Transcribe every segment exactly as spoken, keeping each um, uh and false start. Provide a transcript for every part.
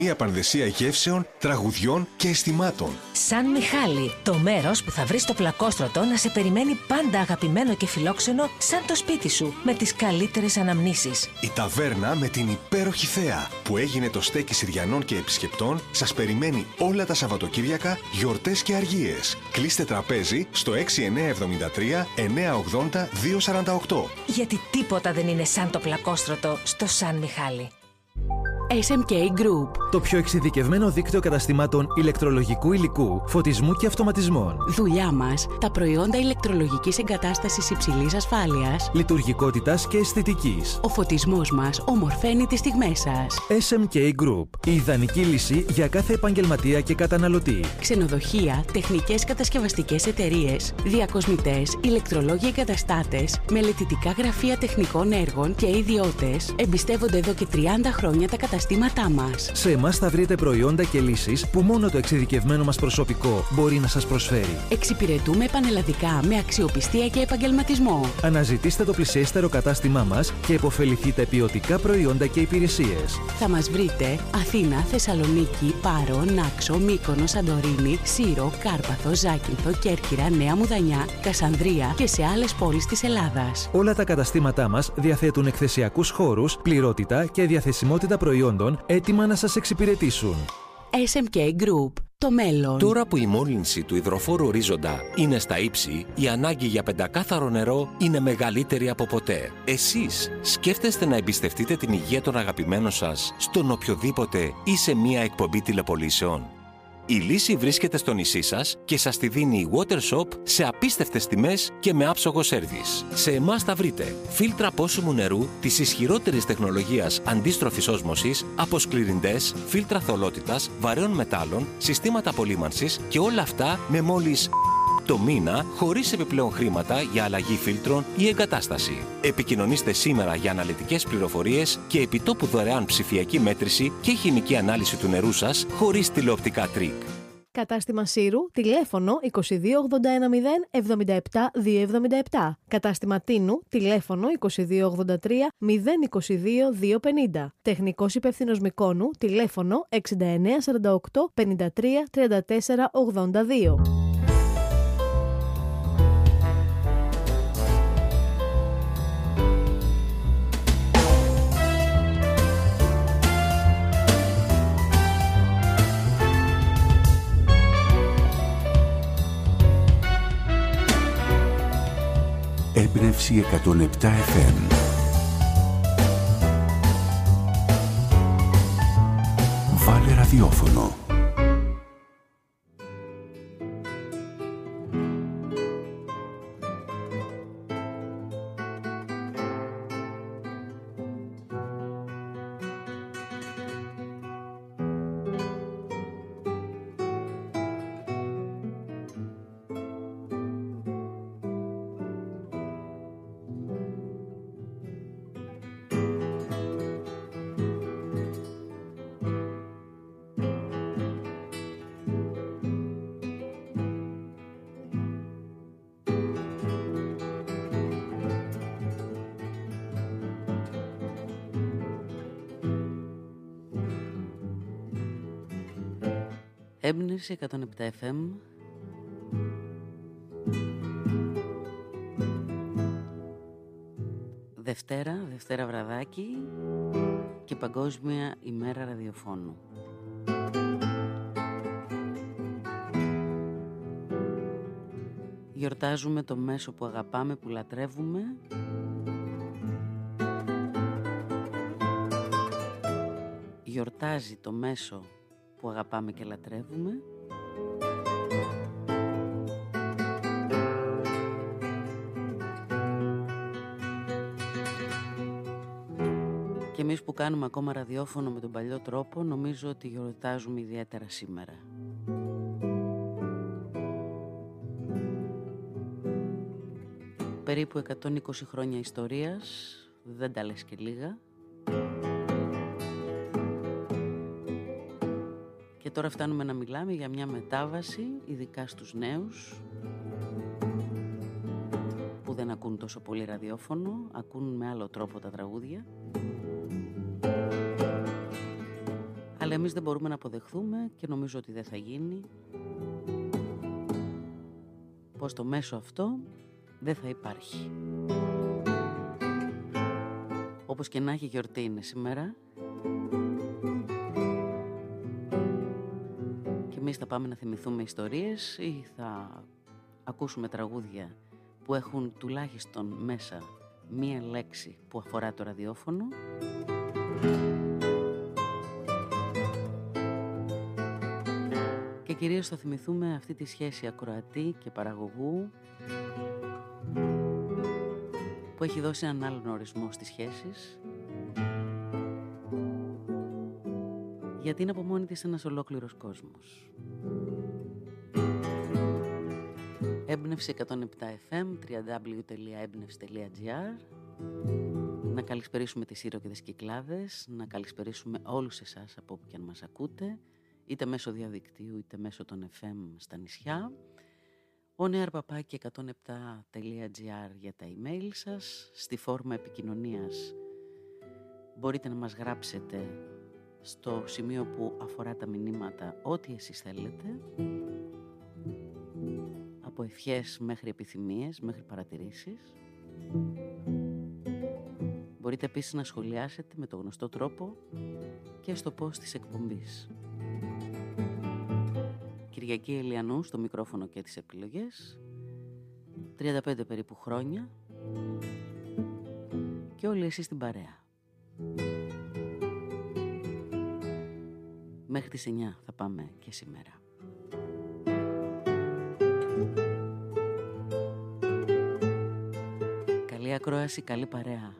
Μια πανδεσία γεύσεων, τραγουδιών και αισθημάτων. Σαν Μιχάλη, το μέρος που θα βρεις στο Πλακόστρωτο να σε περιμένει πάντα αγαπημένο και φιλόξενο σαν το σπίτι σου, με τις καλύτερες αναμνήσεις. Η ταβέρνα με την υπέροχη θέα, που έγινε το στέκι Συριανών και επισκεπτών, σας περιμένει όλα τα Σαββατοκύριακα, γιορτές και αργίες. Κλείστε τραπέζι στο έξι εννιά εβδομήντα τρία εννιά ογδόντα δύο σαράντα οκτώ. Γιατί τίποτα δεν είναι σαν το Πλακόστρωτο στο Σαν Μιχάλη. ες εμ κέι Group. Το πιο εξειδικευμένο δίκτυο καταστημάτων ηλεκτρολογικού υλικού, φωτισμού και αυτοματισμών. Δουλειά μας, τα προϊόντα ηλεκτρολογικής εγκατάστασης υψηλής ασφάλειας, λειτουργικότητας και αισθητικής. Ο φωτισμός μας ομορφαίνει τις στιγμές σας. ες εμ κέι Group. Η ιδανική λύση για κάθε επαγγελματία και καταναλωτή. Ξενοδοχεία, τεχνικές κατασκευαστικές εταιρείες, διακοσμητές, ηλεκτρολόγοι εγκαταστάτες, μελετητικά γραφεία τεχνικών έργων και ιδιώτες εμπιστεύονται εδώ και τριάντα χρόνια τα καταστήματά μας. Σε εμάς θα βρείτε προϊόντα και λύσεις που μόνο το εξειδικευμένο μας προσωπικό μπορεί να σας προσφέρει. Εξυπηρετούμε πανελλαδικά με αξιοπιστία και επαγγελματισμό. Αναζητήστε το πλησιέστερο κατάστημά μας και επωφεληθείτε ποιοτικά προϊόντα και υπηρεσίες. Θα μας βρείτε Αθήνα, Θεσσαλονίκη, Πάρο, Νάξο, Μύκονο, Σαντορίνη, Σύρο, Κάρπαθο, Ζάκυνθο, Κέρκυρα, Νέα Μουδανιά, Κασανδρία και σε άλλες πόλεις της Ελλάδας. Όλα τα καταστήματά μας διαθέτουν εκθεσιακούς χώρους, πληρότητα και διαθεσιμότητα προϊόντων έτοιμα να σας εξυπηρετήσουν. ες εμ κέι Group. Το μέλλον. Τώρα που η μόλυνση του υδροφόρου ορίζοντα είναι στα ύψη, η ανάγκη για πεντακάθαρο νερό είναι μεγαλύτερη από ποτέ. Εσείς σκέφτεστε να εμπιστευτείτε την υγεία των αγαπημένων σας στον οποιοδήποτε ή σε μία εκπομπή τηλεπολίσεων? Η λύση βρίσκεται στο νησί σας και σας τη δίνει η Water Shop σε απίστευτες τιμές και με άψογο σέρβις. Σε εμάς θα βρείτε φίλτρα πόσιμου νερού της ισχυρότερης τεχνολογίας αντίστροφης όσμωσης, αποσκληρυντές, φίλτρα θολότητας, βαρέων μετάλλων, συστήματα απολύμανσης και όλα αυτά με μόλις το μήνα, χωρίς επιπλέον χρήματα για αλλαγή φίλτρων ή εγκατάσταση. Επικοινωνήστε σήμερα για αναλυτικές πληροφορίες και επιτόπου δωρεάν ψηφιακή μέτρηση και χημική ανάλυση του νερού σας χωρίς τηλεοπτικά τρίκ. Κατάστημα Σύρου, τηλέφωνο είκοσι δύο ογδόντα ένα μηδέν εβδομήντα επτά διακόσια εβδομήντα επτά. Κατάστημα Τίνου, τηλέφωνο είκοσι δύο ογδόντα τρία μηδέν είκοσι δύο διακόσια πενήντα. Τεχνικός υπεύθυνος Μυκόνου, τηλέφωνο εξήντα εννέα σαράντα οκτώ πενήντα τρία τριάντα τέσσερα ογδόντα δύο. Έμπνευση εκατόν επτά εφ εμ. Βάλε ραδιόφωνο. Έμπνευση εκατόν επτά εφ εμ. Δευτέρα, Δευτέρα βραδάκι και Παγκόσμια ημέρα ραδιοφώνου. Γιορτάζουμε το μέσο που αγαπάμε, που λατρεύουμε. Γιορτάζει το μέσο που αγαπάμε και λατρεύουμε. Και εμείς που κάνουμε ακόμα ραδιόφωνο με τον παλιό τρόπο, νομίζω ότι γιορτάζουμε ιδιαίτερα σήμερα. Περίπου εκατόν είκοσι χρόνια ιστορίας, δεν τα λες και λίγα. Και τώρα φτάνουμε να μιλάμε για μια μετάβαση, ειδικά στους νέους, που δεν ακούν τόσο πολύ ραδιόφωνο, ακούν με άλλο τρόπο τα τραγούδια. Αλλά Αλλά εμείς δεν μπορούμε να αποδεχθούμε και νομίζω ότι δεν θα γίνει πως το μέσο αυτό δεν θα υπάρχει. Όπως και να έχει, γιορτή είναι σήμερα και εμείς θα πάμε να θυμηθούμε ιστορίες ή θα ακούσουμε τραγούδια που έχουν τουλάχιστον μέσα μία λέξη που αφορά το ραδιόφωνο. Και κυρίως θα θυμηθούμε αυτή τη σχέση ακροατή και παραγωγού που έχει δώσει έναν άλλον ορισμό στις σχέσεις, γιατί είναι από μόνη της ένας ολόκληρος κόσμος. Έμπνευση εκατόν επτά εφ εμ, double-u double-u double-u τελεία έμπνευση τελεία τζι αρ. Να καλησπερίσουμε τις Σύρο και τις Κυκλάδες, να καλησπερίσουμε όλους εσάς από όπου και αν μας ακούτε, είτε μέσω διαδικτύου είτε μέσω των εφ εμ στα νησιά. onearpapaki εκατόν επτά τελεία τζι αρ για τα email σας. Στη φόρμα επικοινωνίας μπορείτε να μας γράψετε στο σημείο που αφορά τα μηνύματα ό,τι εσείς θέλετε, από ευχές μέχρι επιθυμίες, μέχρι παρατηρήσεις. Μπορείτε επίσης να σχολιάσετε με το γνωστό τρόπο και στο post της εκπομπής. Κυριακή Ελιανού στο μικρόφωνο και τις επιλογές, τριάντα πέντε περίπου χρόνια και όλοι εσείς στην παρέα. Μέχρι τις εννιά θα πάμε και σήμερα. Καλή ακρόαση, καλή παρέα.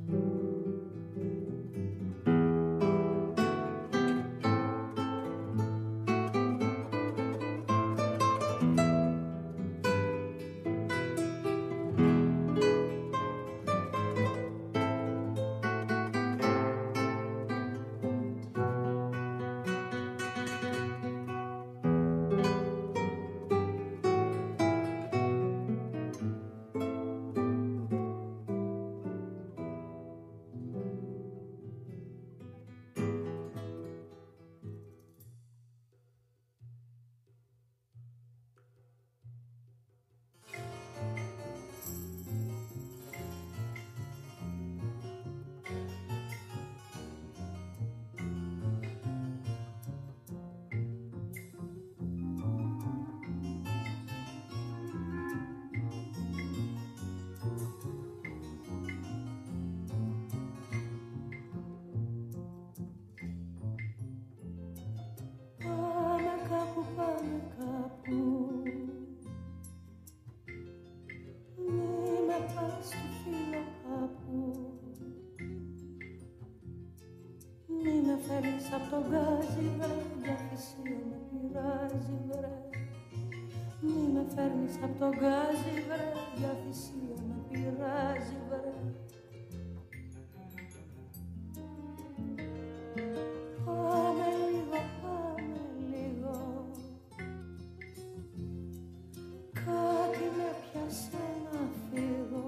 Απ' τον γκάζι βρε, για θυσία με πειράζει βρε. Μη με φέρνεις απ' τον γκάζι βρε, για θυσία με πειράζει βρε. Πάμε λίγο, πάμε λίγο, κάτι με πιάσε να φύγω.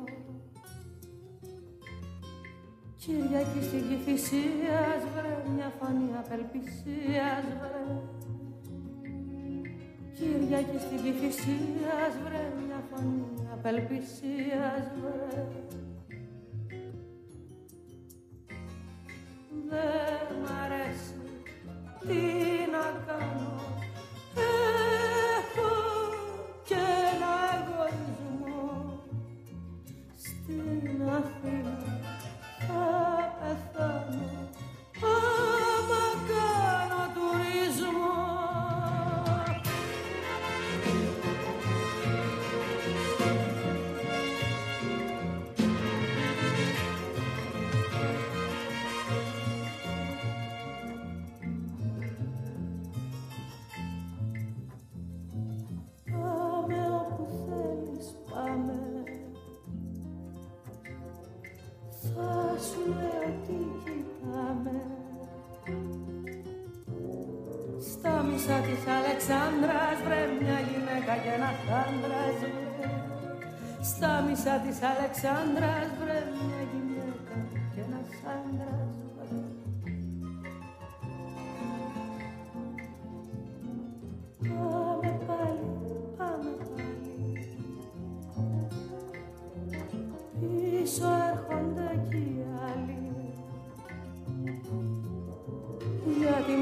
Κυριακή στην Κηφισίας βρε, μια φωνή απελπισίας βρε. Κυριακή στην Κηφισίας βρε, μια φωνή απελπισίας βρε. Δεν μ' αρέσει, τι να κάνω, έχω και ένα εγωισμό. Στην Αθήνα θα πεθάνω άμα κάνω τουρισμό. Πάμε όπου θέλεις, πάμε. Θα σου λέω τι κοιτάμε. Στα μισά της Αλεξάνδρας βρε, μια γυναίκα και ένας άντρας βρε. Στα μισά της Αλεξάνδρας βρε, μια γυναίκα και ένας άντρας βρε.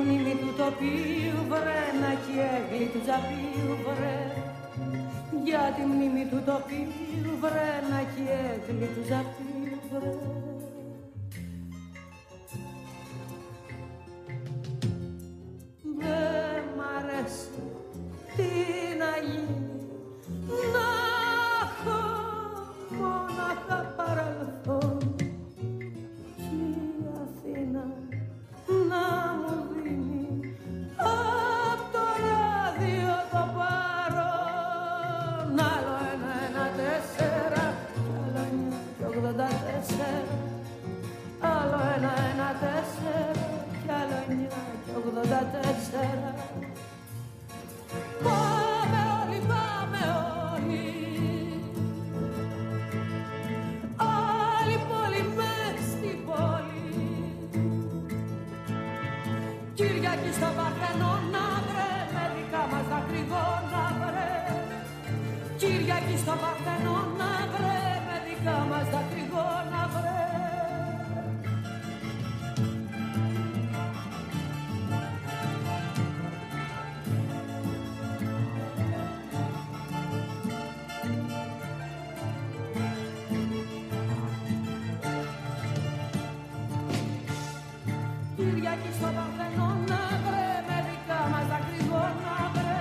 μνήμη του τοπίου βρε να έχει έγκλη του τζαπίου βρε. Για τη μνήμη του τοπίου βρε να έχει έγκλη του τζαπίου βρε. Δεν μ' αρέσει τι να γίνει, να έχω μόναχα παρελθόν κι η Αθήνα να μου δίνει απ' το ράδιο το παρόν. Άλλο ένα, ένα, τέσσερα κι άλλο εννιά και ογδόντα τέσσερα. Άλλο ένα, ένα, τέσσερα κι άλλο εννιά και ογδόντα τέσσερα. Πάμε όλοι, πάμε όλοι, άλλη πόλη μες στην πόλη. Κυριακή στο Παρθενώνα βρε, με δικά μας δακρυγόνα βρε. Κυριακή στο Παρθενώνα βρε, με δικά μας δακρυγόνα βρε. Κυριακή στο Παρθενώνα βρε, με δικά μας δακρυγόνα βρε.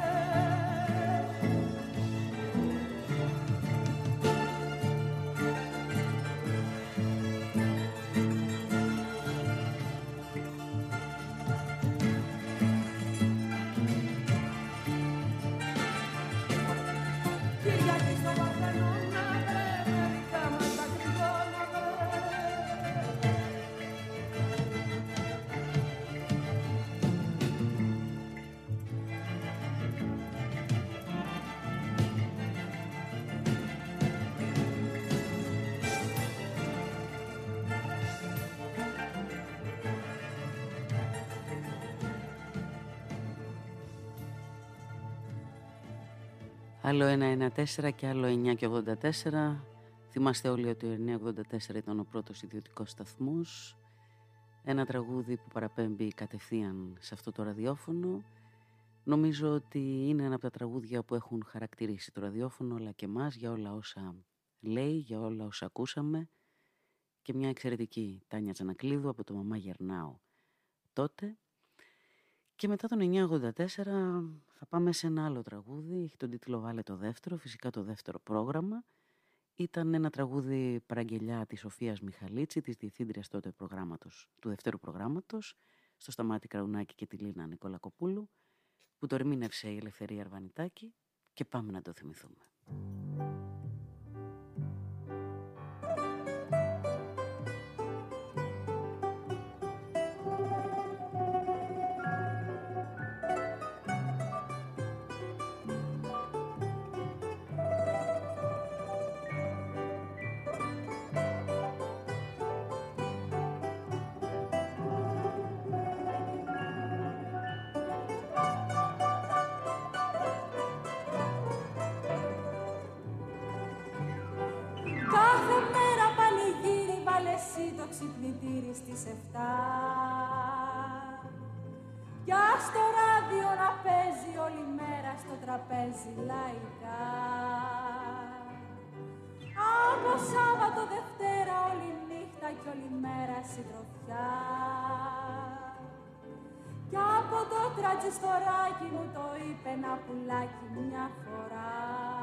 Κυριακή στο Παρθενώνα βρε, με δικά μας δακρυγόνα βρε. Άλλο ένα ένα τέσσερα και άλλο εννιά και ογδόντα τέσσερα. Θυμάστε όλοι ότι ο εννιά ογδόντα τέσσερα ήταν ο πρώτος ιδιωτικός σταθμός. Ένα τραγούδι που παραπέμπει κατευθείαν σε αυτό το ραδιόφωνο. Νομίζω ότι είναι ένα από τα τραγούδια που έχουν χαρακτηρίσει το ραδιόφωνο αλλά και εμάς για όλα όσα λέει, για όλα όσα ακούσαμε. Και μια εξαιρετική Τάνια Τζανακλείδου από το «Μαμά Γερνάω» τότε. Και μετά τον εννιά ογδόντα τέσσερα θα πάμε σε ένα άλλο τραγούδι, έχει τον τίτλο «Βάλε το δεύτερο», φυσικά το δεύτερο πρόγραμμα. Ήταν ένα τραγούδι παραγγελιά της Σοφίας Μιχαλίτση, της διευθύντριας τότε προγράμματος, του δεύτερου προγράμματος, στο Σταμάτη Κραουνάκη και τη Λίνα Νικολακοπούλου, που το ερμήνευσε η Ελευθερία Αρβανιτάκη και πάμε να το θυμηθούμε. Το ξυπνητήρι στις εφτά κι ας το ράδιο να παίζει όλη μέρα στο τραπέζι λαϊκά. Από Σάββατο Δευτέρα όλη νύχτα κι όλη μέρα συντροφιά. Κι από το τραντζιστοράκι μου το είπε ένα πουλάκι μια φορά.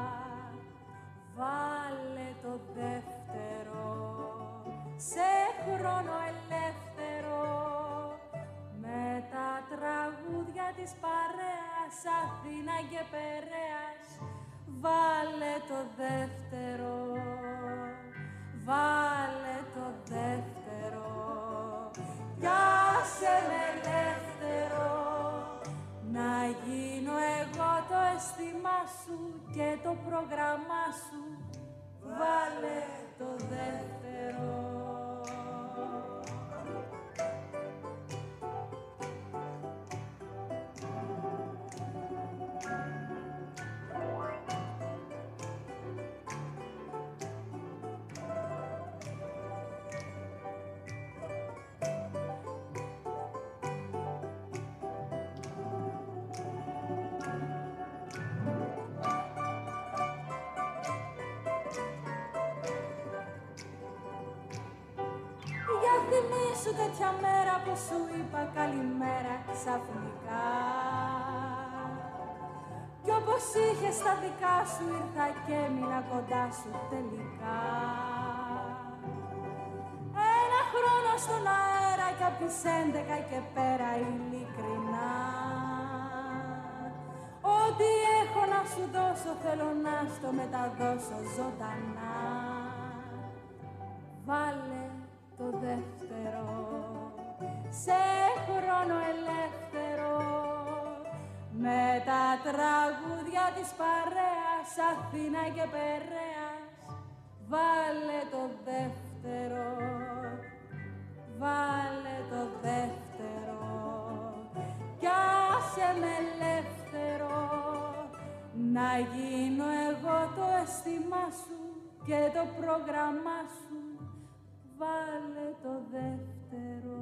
Βάλε το δεύτερο σε χρόνο ελεύθερο, με τα τραγούδια της παρέας Αθήνα και Περέας. Βάλε το δεύτερο, βάλε το δεύτερο, κι άσε με ελεύθερο, να γίνω εγώ το αίσθημα σου και το πρόγραμμά σου. Βάλε το δεύτερο. θυμήσου τέτοια μέρα που σου είπα καλημέρα ξαφνικά. Κι όπως είχες τα δικά σου ήρθα και έμεινα κοντά σου τελικά. Ένα χρόνο στον αέρα κι απ' τις έντεκα και πέρα ειλικρινά. Ό,τι έχω να σου δώσω θέλω να στο μεταδώσω ζωντανά. Βάλε το δεύτερο σε χρόνο ελεύθερο με τα τραγούδια της παρέας Αθήνα και Περέας. Βάλε το δεύτερο, βάλε το δεύτερο κι άσε με ελεύθερο να γίνω εγώ το αίσθημά σου και το πρόγραμμά σου. Βάλε το δεύτερο.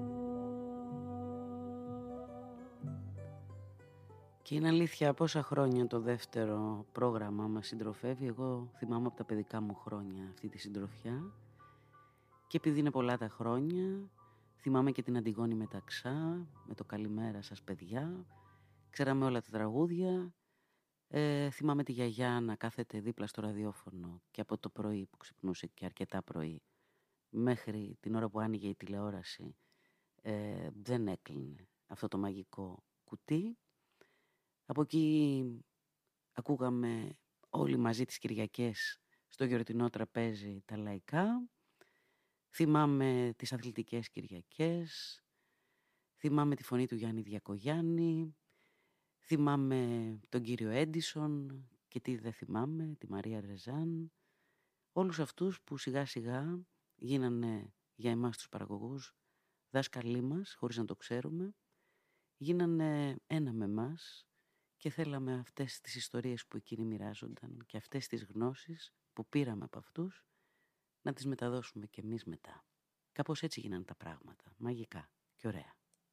Και είναι αλήθεια πόσα χρόνια το δεύτερο πρόγραμμα μας συντροφεύει. Εγώ θυμάμαι από τα παιδικά μου χρόνια αυτή τη συντροφιά. Και επειδή είναι πολλά τα χρόνια, θυμάμαι και την Αντιγόνη Μεταξά, με το «Καλημέρα σας παιδιά». Ξέραμε όλα τα τραγούδια. Ε, θυμάμαι τη γιαγιά να κάθεται δίπλα στο ραδιόφωνο και από το πρωί που ξυπνούσε και αρκετά πρωί μέχρι την ώρα που άνοιγε η τηλεόραση ε, δεν έκλεινε αυτό το μαγικό κουτί. Από εκεί ακούγαμε όλοι μαζί τις Κυριακές στο γιορτινό τραπέζι τα λαϊκά. Θυμάμαι τις αθλητικές Κυριακές. Θυμάμαι τη φωνή του Γιάννη Διακογιάννη. Θυμάμαι τον κύριο Έντισον και τι δεν θυμάμαι, τη Μαρία Ρεζάν. Όλους αυτούς που σιγά σιγά γίνανε για εμάς τους παραγωγούς δάσκαλοι μας, χωρίς να το ξέρουμε. Γίνανε ένα με εμάς και θέλαμε αυτές τις ιστορίες που εκείνοι μοιράζονταν και αυτές τις γνώσεις που πήραμε από αυτούς να τις μεταδώσουμε κι εμείς μετά. Κάπως έτσι γίνανε τα πράγματα, μαγικά και ωραία.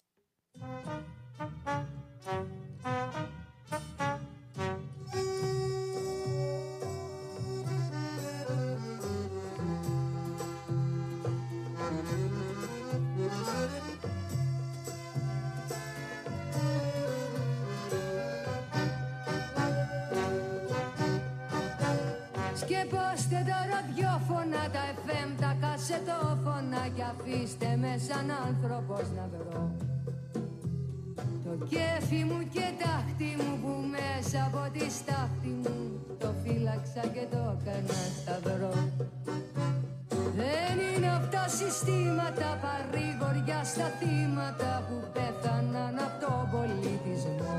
Σκεπώστε τα ραδιόφωνα, τα εφ εμ, τα κασετόφωνα κι αφήστε με σαν άνθρωπος να βρω το κέφι μου και τάχτη μου που μέσα από τη στάχτη μου το φύλαξα και το έκανα σταυρό. Δεν είναι αυτά συστήματα παρηγοριά στα θύματα που πέθαναν από τον πολιτισμό.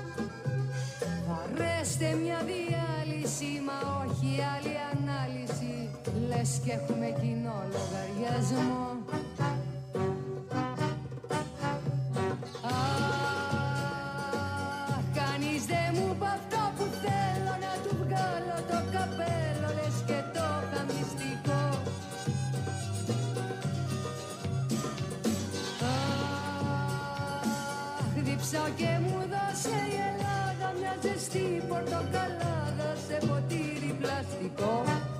Βαρέστε μια διάλυση, μα όχι άλλη ανάλυση, λες κι έχουμε κοινό λογαριασμό. Αχ, κανείς δεν μου είπε αυτό που θέλω, να του βγάλω το καπέλο, λες και το χαμιστικό. Αχ, διψάω και μου δώσε η Ελλάδα μια ζεστή πορτοκαλάδα σε ποτήρι πλαστικό.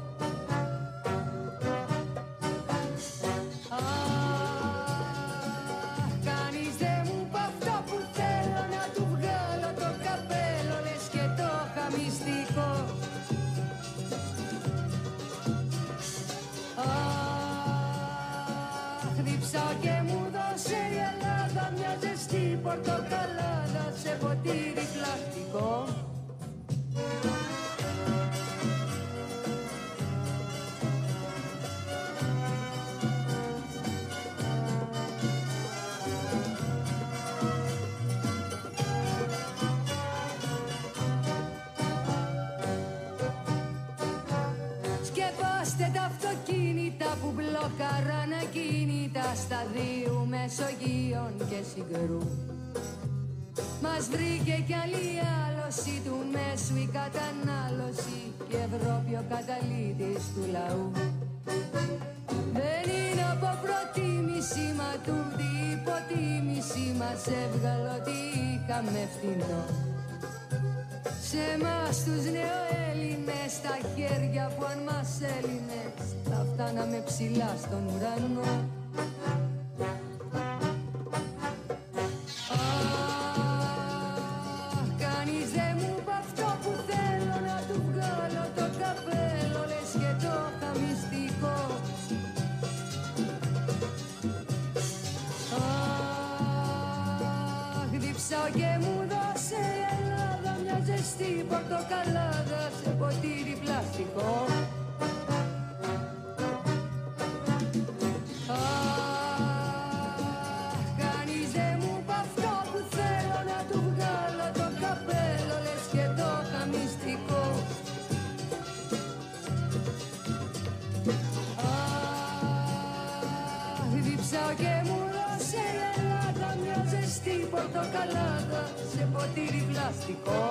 Αχ, κανείς δεν μου είπε αυτό που θέλω, να του βγάλω το καπέλο, λες και το χαμιστικό. Αχ, διψάω και μου δώσε η Ελλάδα μια ζεστή πορτοκαλάδα σε ποτήρι πλαστικό. Σκεπάστε τα αυτοκίνητα που μπλοκαράνε ακίνητα σταδίου Μεσογείων και Συγκρού. Μας βρήκε κι άλλη άλωση του μέσου η κατανάλωση και Ευρώπη ο καταλύτης του λαού. Δεν είναι από προτίμηση μα τούτη υποτίμηση μας έβγαλε ότι είχαμε φθηνό. Σε εμάς τους νεοέλληνες τα χέρια που αν μας Έλληνες θα φτάναμε ψηλά στον ουρανό. ζεστή πορτοκαλάδα σε ποτήρι πλαστικό. Και μου δώσε Ελλάδα μια ζεστή πορτοκαλάδα σε ποτήρι πλαστικό.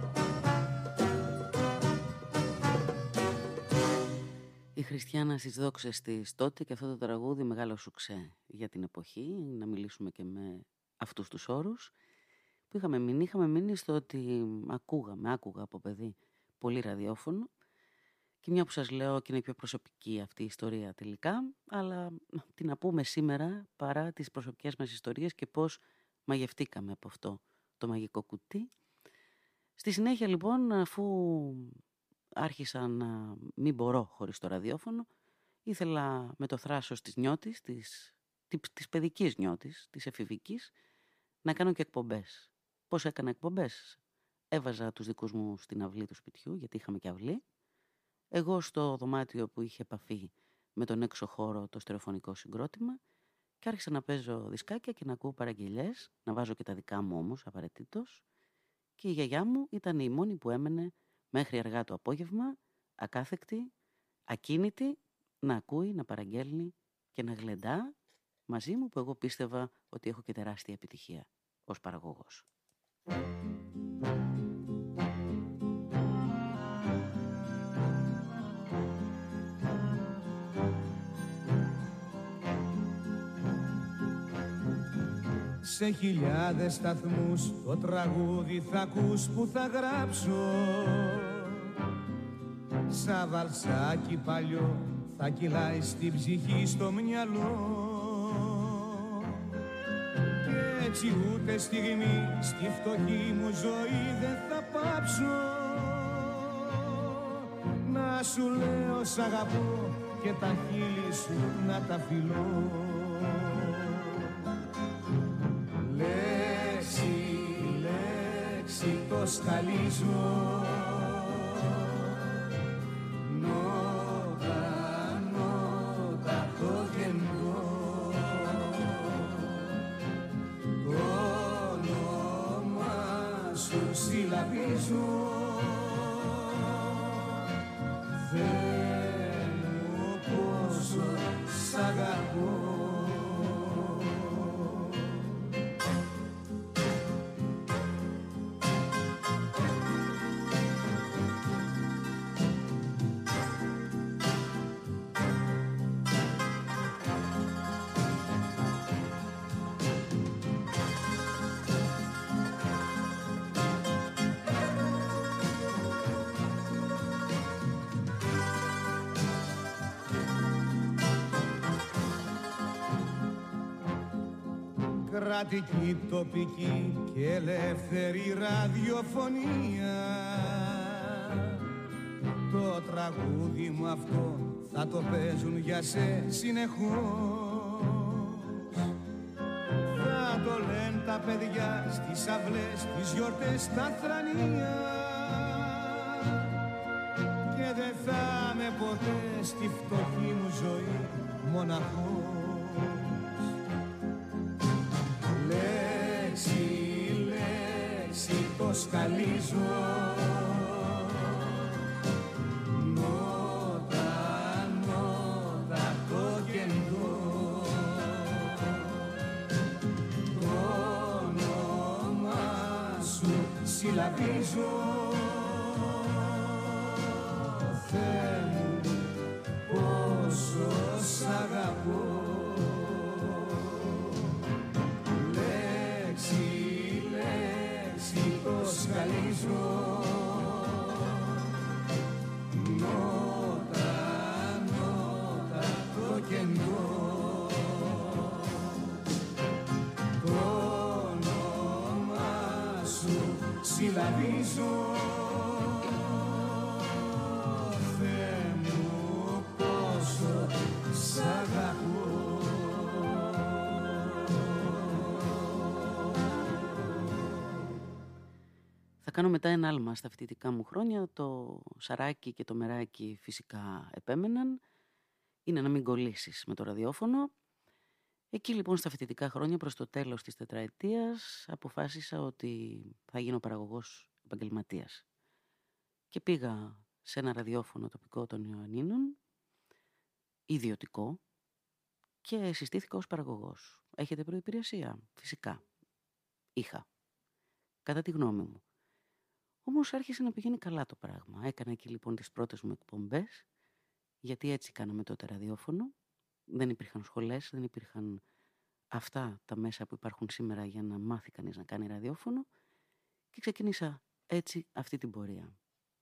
Η Χριστιάνα στις δόξες της τότε και αυτό το τραγούδι μεγάλο σουξέ για την εποχή. Να μιλήσουμε και με αυτούς τους όρους που είχαμε μείνει. Είχαμε μείνει στο ότι ακούγαμε, άκουγα από παιδί πολύ ραδιόφωνο. Και μια που σας λέω και είναι πιο προσωπική αυτή η ιστορία τελικά, αλλά τι να πούμε σήμερα παρά τις προσωπικές μας ιστορίες και πώς μαγευτήκαμε από αυτό το μαγικό κουτί. Στη συνέχεια λοιπόν, αφού άρχισα να μην μπορώ χωρίς το ραδιόφωνο, ήθελα με το θράσος της νιώτης, της, της παιδικής νιώτης, της εφηβικής, να κάνω και εκπομπές. Πώς έκανα εκπομπές? Έβαζα τους δικούς μου στην αυλή του σπιτιού, γιατί είχαμε και αυλή. Εγώ στο δωμάτιο που είχε επαφή με τον έξω χώρο το στερεοφωνικό συγκρότημα και άρχισα να παίζω δισκάκια και να ακούω παραγγελιές, να βάζω και τα δικά μου όμως απαραίτητος, και η γιαγιά μου ήταν η μόνη που έμενε μέχρι αργά το απόγευμα, ακάθεκτη, ακίνητη, να ακούει, να παραγγέλνει και να γλεντά μαζί μου, που εγώ πίστευα ότι έχω και τεράστια επιτυχία ως παραγωγός. Σε χιλιάδες σταθμούς το τραγούδι θα ακούς που θα γράψω. Σαν βαλσάκι παλιό θα κυλάει στην ψυχή στο μυαλό. Και έτσι ούτε στιγμή στη φτωχή μου ζωή δεν θα πάψω να σου λέω σ' αγαπώ και τα χείλη σου να τα φιλώ. Λέξη, λέξη το σκαλίζω, νότα, νότα το κεντρό, το όνομα σου συλλαβίζω. Θεέ μου πόσο σ' αγαπώ. Κρατική, τοπική και ελεύθερη ραδιοφωνία. Το τραγούδι μου αυτό θα το παίζουν για σε συνεχώς. Θα το λένε τα παιδιά στις αυλές, τις γιορτές, στα θρανία. Και δεν θα είμαι ποτέ στη φτωχή μου ζωή μοναχός. Λέξη, λέξη το σκαλίζω, νότα, νότα το κεντρό, το όνομα σου συλλαβίζω. Θεέ μου πόσο σ' αγαπώ. Σκαλίζω, νότα, νότα το κεντρό, το όνομα σου συλλαβίζω. Θεέ μου πόσο σ' αγαπώ. κάνω μετά ένα άλμα στα φοιτητικά μου χρόνια. Το Σαράκι και το Μεράκι φυσικά επέμεναν. Είναι να μην κολλήσεις με το ραδιόφωνο. Εκεί λοιπόν στα φοιτητικά χρόνια, προς το τέλος της τετραετίας, αποφάσισα ότι θα γίνω παραγωγός επαγγελματίας. Και πήγα σε ένα ραδιόφωνο τοπικό των Ιωαννίνων, ιδιωτικό, και συστήθηκα ως παραγωγός. Έχετε προϋπηρεσία? Φυσικά. Είχα. Κατά τη γνώμη μου. Όμως άρχισε να πηγαίνει καλά το πράγμα. Έκανα εκεί λοιπόν τις πρώτες μου εκπομπές, γιατί έτσι κάναμε τότε ραδιόφωνο. Δεν υπήρχαν σχολές, δεν υπήρχαν αυτά τα μέσα που υπάρχουν σήμερα για να μάθει κανείς να κάνει ραδιόφωνο, και ξεκίνησα έτσι αυτή την πορεία.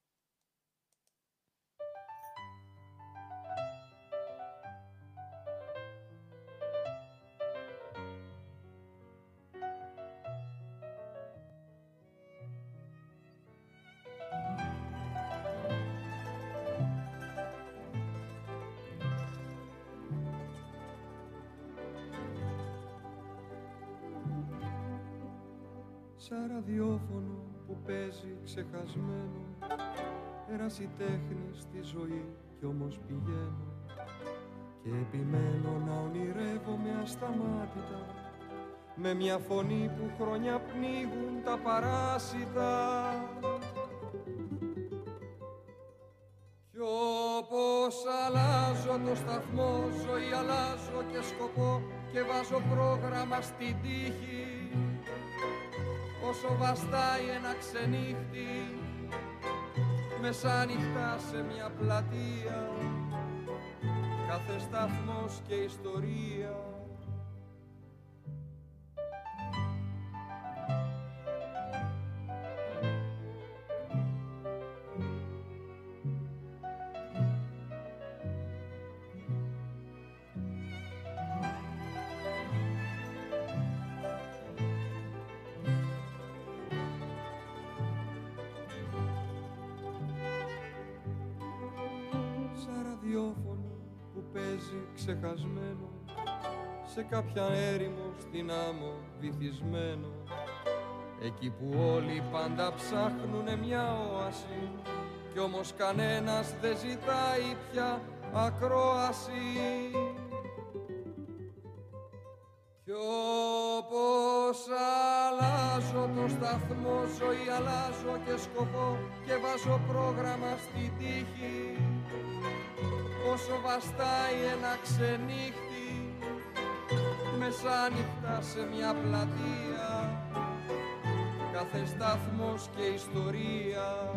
Σαν ραδιόφωνο που παίζει ξεχασμένο, ερασιτέχνη στη ζωή κι όμως πηγαίνω και επιμένω να ονειρεύομαι ασταμάτητα, με μια φωνή που χρόνια πνίγουν τα παράσιτα. Κι όπως αλλάζω το σταθμό, ζωή αλλάζω και σκοπό και βάζω πρόγραμμα στην τύχη. Όσο βαστάει ένα ξενύχτη, μεσάνυχτα σε μια πλατεία, κάθε σταθμός και ιστορία. Ξεχασμένο σε κάποια έρημο στην άμμο βυθισμένο, εκεί που όλοι πάντα ψάχνουνε μια όαση κι όμως κανένας δεν ζητάει πια ακρόαση. Κι όπως αλλάζω το σταθμό, ζωή αλλάζω και σκοπό και βάζω πρόγραμμα στη τύχη. Όσο βαστάει ένα ξενύχτη, μεσάνυχτα σε μια πλατεία, κάθε σταθμός και ιστορία.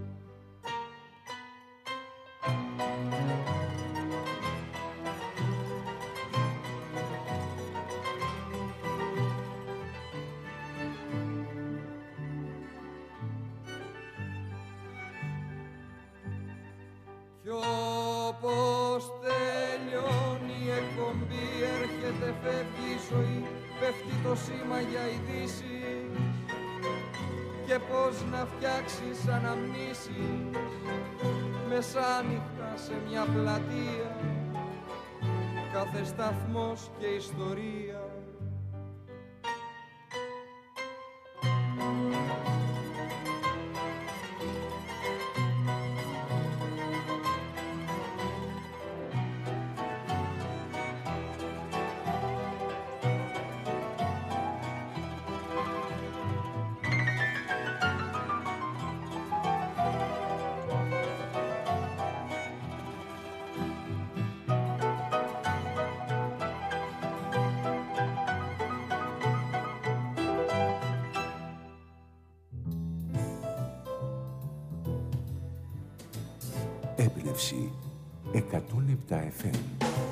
Κι όπως τελειώνει η εκπομπή, έρχεται, φεύγει η ζωή, πέφτει το σήμα για ειδήσεις και πώς να φτιάξεις αναμνήσεις, μεσάνυχτα σε μια πλατεία, κάθε σταθμός και ιστορία. Έμπνευση εκατόν επτά εφ εμ.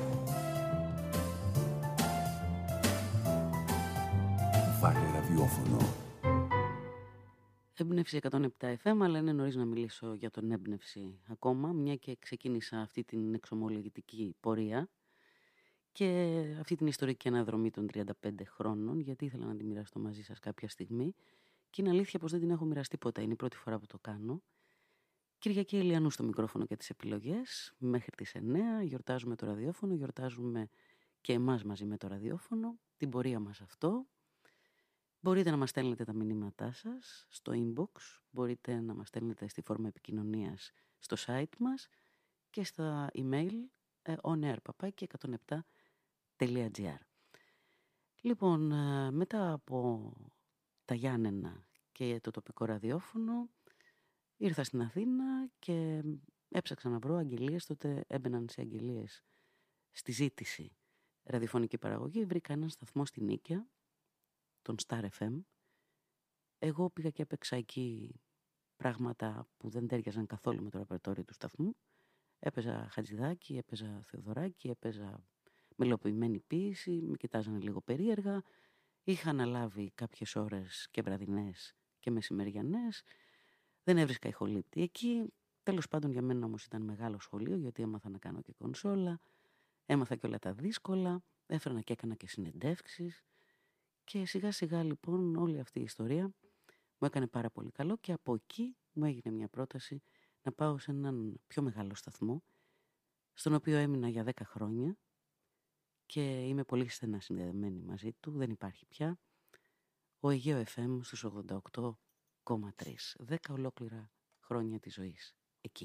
Βάλε ραδιόφωνο. Έμπνευση εκατόν επτά εφ εμ, αλλά είναι νωρίς να μιλήσω για τον έμπνευση ακόμα, μια και ξεκίνησα αυτή την εξομολογητική πορεία και αυτή την ιστορική αναδρομή των τριάντα πέντε χρόνων, γιατί ήθελα να τη μοιραστώ μαζί σας κάποια στιγμή και είναι αλήθεια πως δεν την έχω μοιραστεί ποτέ, είναι η πρώτη φορά που το κάνω. Κυριακή Ηλιανού στο μικρόφωνο και τις επιλογές, μέχρι τις εννέα γιορτάζουμε το ραδιόφωνο, γιορτάζουμε και εμάς μαζί με το ραδιόφωνο, την πορεία μας αυτό. Μπορείτε να μας στέλνετε τα μηνύματά σας στο inbox, μπορείτε να μας στέλνετε στη φόρμα επικοινωνίας στο site μας και στα email ε, onairpapaki εκατόν επτά τελεία τζι άρ. Λοιπόν, ε, μετά από τα Γιάννενα και το τοπικό ραδιόφωνο, ήρθα στην Αθήνα και έψαξα να βρω αγγελίες. Τότε έμπαιναν σε αγγελίες στη ζήτηση ραδιοφωνική παραγωγή. Βρήκα έναν σταθμό στην Νίκαια, τον Star εφ εμ. Εγώ πήγα και έπαιξα εκεί πράγματα που δεν τέριαζαν καθόλου με το ρεπερτόριο του σταθμού. Έπαιζα Χατζηδάκη, έπαιζα Θεοδωράκη, έπαιζα μελοποιημένη ποίηση, με κοιτάζανε λίγο περίεργα. Είχα αναλάβει κάποιες ώρες και βραδινές και μεσημεριανές. Δεν έβρισκα ηχολήπτη εκεί. Τέλος πάντων, για μένα όμως ήταν μεγάλο σχολείο, γιατί έμαθα να κάνω και κονσόλα. Έμαθα και όλα τα δύσκολα. Έφερα και έκανα και συνεντεύξεις. Και σιγά σιγά λοιπόν όλη αυτή η ιστορία μου έκανε πάρα πολύ καλό και από εκεί μου έγινε μια πρόταση να πάω σε έναν πιο μεγάλο σταθμό, στον οποίο έμεινα για δέκα χρόνια και είμαι πολύ στενά συνδεδεμένη μαζί του, δεν υπάρχει πια, ο Αιγαίο εφ εμ στους ογδόντα οκτώ κόμμα τρία. δέκα ολόκληρα χρόνια της ζωής εκεί.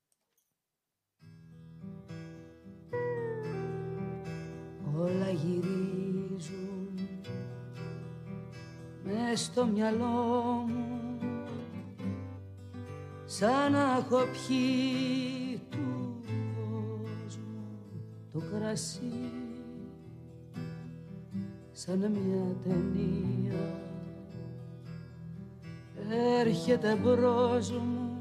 Όλα γυρίζουν μες στο μυαλό μου σαν να έχω πιει του κόσμου το κρασί, σαν μια ταινία έρχεται μπρος μου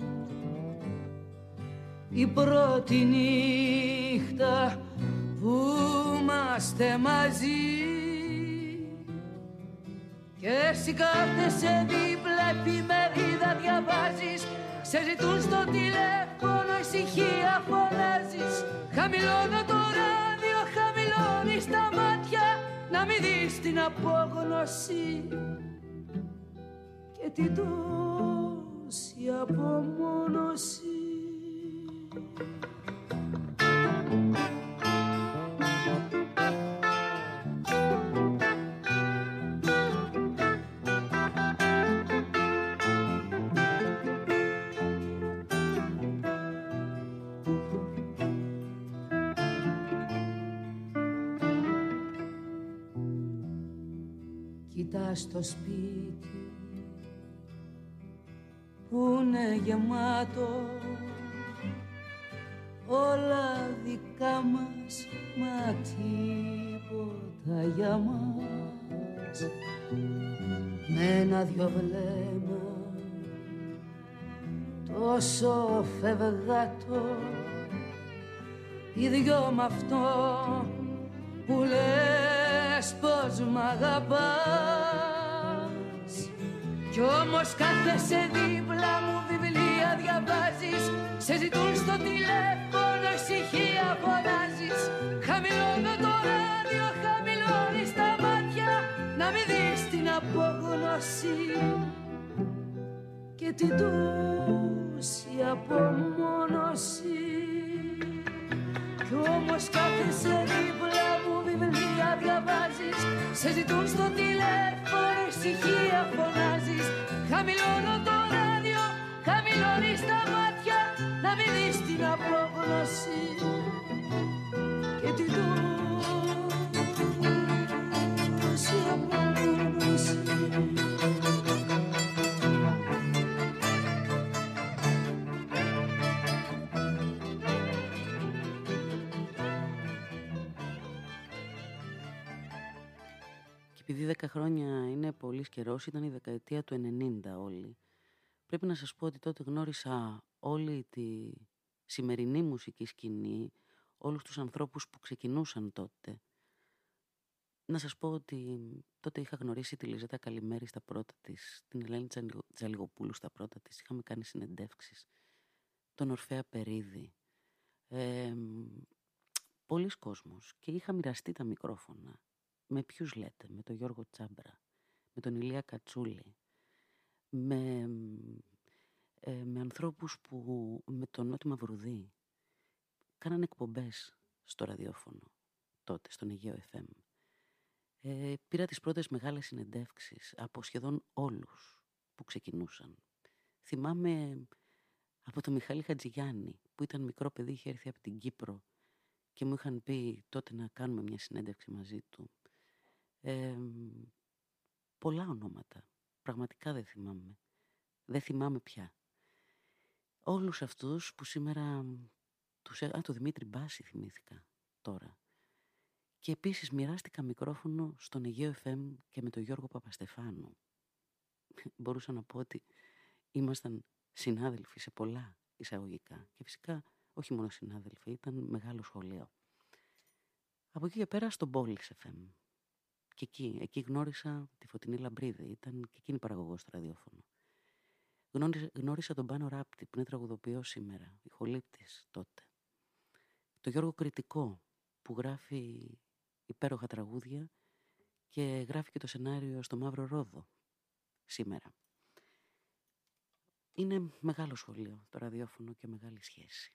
η πρώτη νύχτα που είμαστε μαζί και εσύ κάθεσαι δίπλα, εφημερίδα διαβάζεις, σε ζητούν στο τηλέφωνο, ησυχία φωνάζεις, χαμηλώνω το ράδιο, χαμηλώνεις τα μάτια να μην δεις την απόγνωση και την τόση απομόνωση. Κοιτάς στο σπίτι που είναι γεμάτο όλα δικά μας, μα τίποτα για μας, με ένα δυο βλέμμα τόσο φευγάτο, οι δυο μ' αυτό που λες πως μ' αγαπάς. Κι όμως κάθεσαι δίπλα μου, βιβλία διαβάζεις, σε ζητούν στο τηλέφωνο, ησυχία φωνάζεις, χαμηλώνω το ράδιο, χαμηλώνεις τα μάτια να μην δεις την απόγνωση και την τόση απομόνωση. Κι όμως κάθεσαι δίπλα μου, βιβλία διαβάζεις, σε ζητούν στο τηλέφωνο, ησυχία φωνάζεις, χαμηλώνω το ράδιο, χαμηλώνεις τα μάτια να μην δεις την απόγνωση και την τόση απομόνωση. Επειδή δέκα χρόνια είναι πολύς καιρός, ήταν η δεκαετία του ενενήντα όλη. Πρέπει να σας πω ότι τότε γνώρισα όλη τη σημερινή μουσική σκηνή, όλους τους ανθρώπους που ξεκινούσαν τότε. Να σας πω ότι τότε είχα γνωρίσει τη Λιζέτα Καλημέρη στα πρώτα της, την Ελένη Τζαλιγοπούλου στα πρώτα της, είχαμε κάνει συνεντεύξεις, τον Ορφέα Περίδη, ε, πολλοί κόσμος, και είχα μοιραστεί τα μικρόφωνα. Με ποιους λέτε? Με τον Γιώργο Τσάμπρα, με τον Ηλία Κατσούλη, με, ε, με ανθρώπους που, με τον Νότι Μαυρουδή, κάνανε εκπομπές στο ραδιόφωνο τότε, στον Αιγαίο εφ εμ. Ε, πήρα τις πρώτες μεγάλες συνεντεύξεις από σχεδόν όλους που ξεκινούσαν. Θυμάμαι από τον Μιχάλη Χατζηγιάννη, που ήταν μικρό παιδί, είχε έρθει από την Κύπρο και μου είχαν πει τότε να κάνουμε μια συνέντευξη μαζί του. Ε, πολλά ονόματα. Πραγματικά δεν θυμάμαι. Δεν θυμάμαι πια. Όλους αυτούς που σήμερα τους... Α, το Δημήτρη Μπάση θυμήθηκα τώρα. Και επίσης μοιράστηκα μικρόφωνο στον Αιγαίο εφ εμ και με τον Γιώργο Παπαστεφάνου. Μπορούσα να πω ότι ήμασταν συνάδελφοι σε πολλά εισαγωγικά. Και φυσικά όχι μόνο συνάδελφοι, ήταν μεγάλο σχολείο. Από εκεί και πέρα στον Πόλης εφ εμ. Και εκεί, εκεί γνώρισα τη Φωτεινή Λαμπρίδη, ήταν και εκείνη παραγωγός στο ραδιόφωνο. Γνώρισα, γνώρισα τον Πάνο Ράπτη, που είναι τραγουδοποιός σήμερα, ηχολήπτης τότε. Τον Γιώργο Κρητικό, που γράφει υπέροχα τραγούδια και γράφει και το σενάριο στο Μαύρο Ρόδο σήμερα. Είναι μεγάλο σχολείο το ραδιόφωνο και μεγάλη σχέση.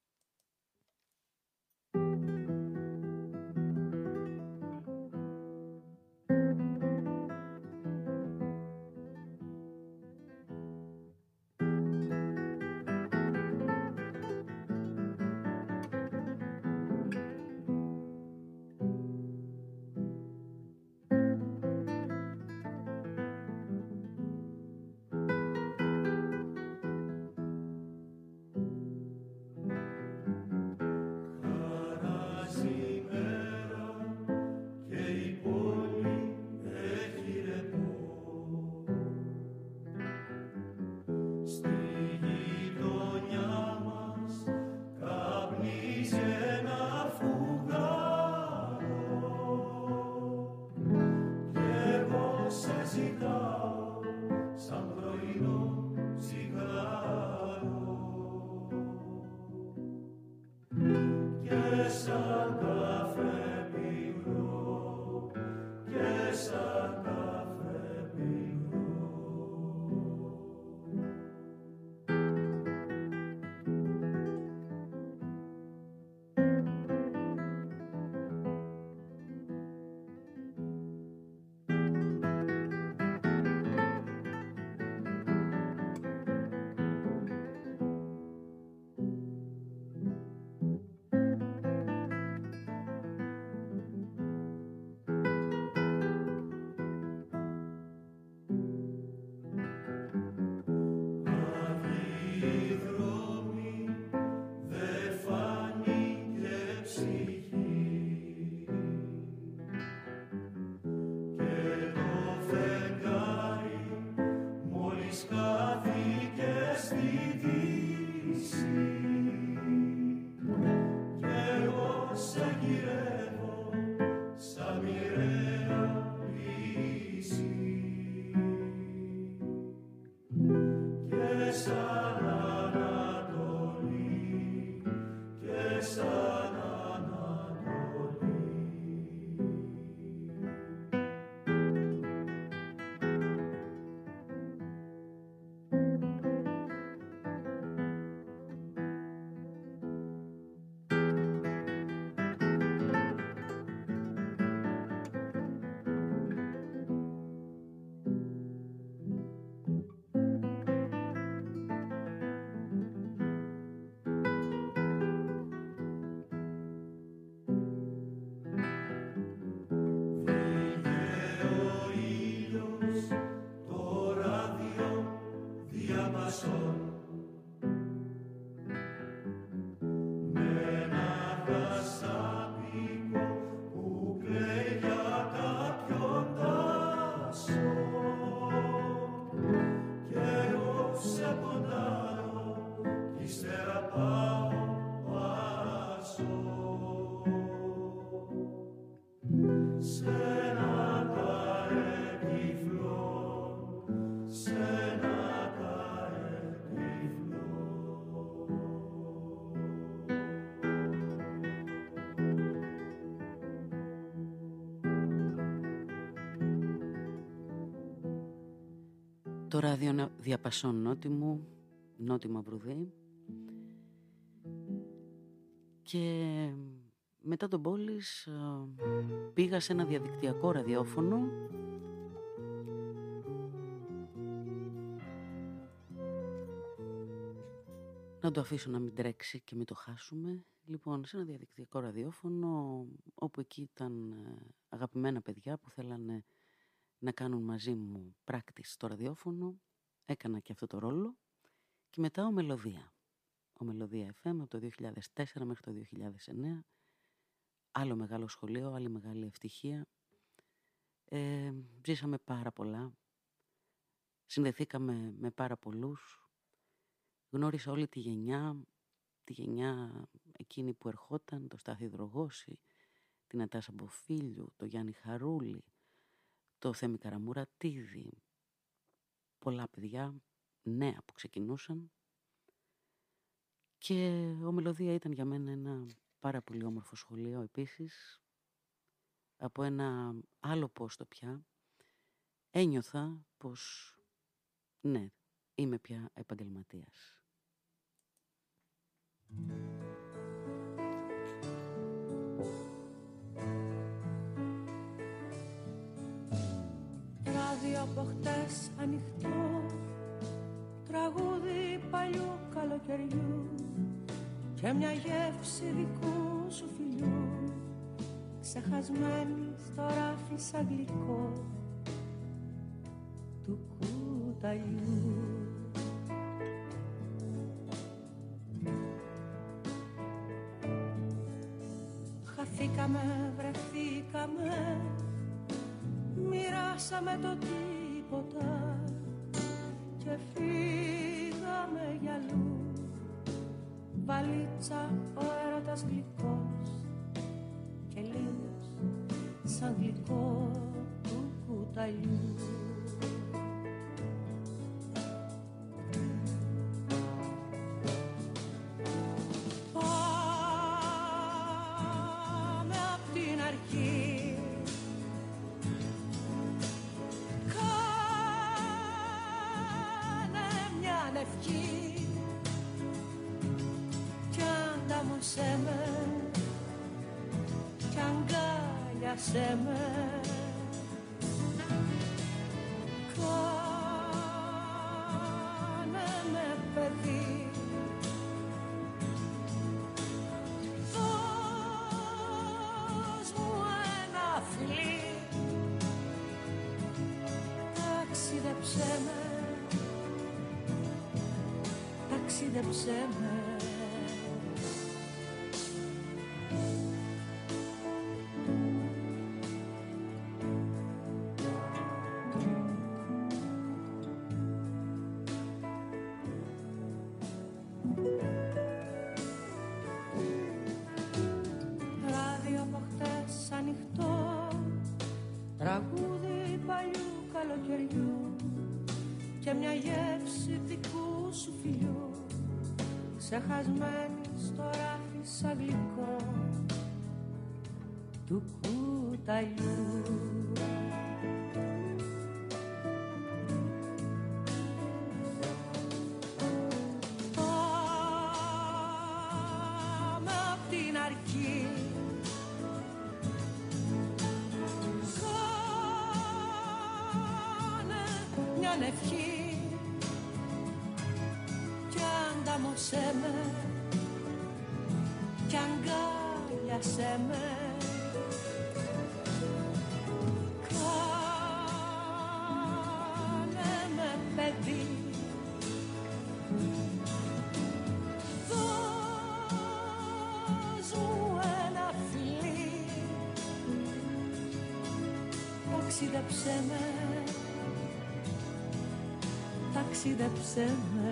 Το ράδιο διαπασών νότιμου, νότιμο Μαυρουδή, και μετά τον Πόλης πήγα σε ένα διαδικτυακό ραδιόφωνο να το αφήσω να μην τρέξει και μην το χάσουμε. Λοιπόν, σε ένα διαδικτυακό ραδιόφωνο όπου εκεί ήταν αγαπημένα παιδιά που θέλανε να κάνουν μαζί μου practice στο ραδιόφωνο. Έκανα και αυτό το ρόλο. Και μετά ο Μελωδία. Ο Μελωδία εφ εμ από το δύο χιλιάδες τέσσερα μέχρι το δύο χιλιάδες εννέα. Άλλο μεγάλο σχολείο, άλλη μεγάλη ευτυχία. Ε, ζήσαμε πάρα πολλά. Συνδεθήκαμε με πάρα πολλούς. Γνώρισα όλη τη γενιά, τη γενιά εκείνη που ερχόταν, το Στάθη Δρογώση, την Ατάσα Μποφίλιου, το Γιάννη Χαρούλη, το Θέμη Καραμουρατίδη. Πολλά παιδιά, νέα που ξεκινούσαν. Και ο Μελωδία ήταν για μένα ένα πάρα πολύ όμορφο σχολείο επίσης. Από ένα άλλο πόστο πια ένιωθα πως ναι, είμαι πια επαγγελματίας. Βράδυ από χτες ανοιχτό, τραγούδι παλιού καλοκαιριού και μια γεύση δικού σου φιλιού, ξεχασμένη στο ράφι σαν γλυκό του κουταλιού. Χαθήκαμε, βρεθήκαμε, μοιράσαμε το τίποτα και φύγαμε για αλλού. Βαλίτσα ο έρωτας γλυκός και λίμνος σαν γλυκό του κουταλιού. Πάμε απ' την αρχή, κάνε μια ευχή κι αντάμωσέ με κι αγκάλιασέ με. Κάνε με παιδί, δώσ' μου ένα φιλί, ταξίδεψέ με, ταξίδεψέ με. Ράδιο από χτες ανοιχτό, τραγούδι παλιού καλοκαιριού και μια γεύση δικού σου φιλιού, ξεχασμένη στο ράφι σαν γλυκό του κουταλιού. Πάμε απ' την αρχή, κάνε μια ευχή κι αντάμωσέ με κι αγκάλιασέ με. Κάνε με παιδί, δώσ' μου ένα φιλί, ταξίδεψέ με, ταξίδεψέ με.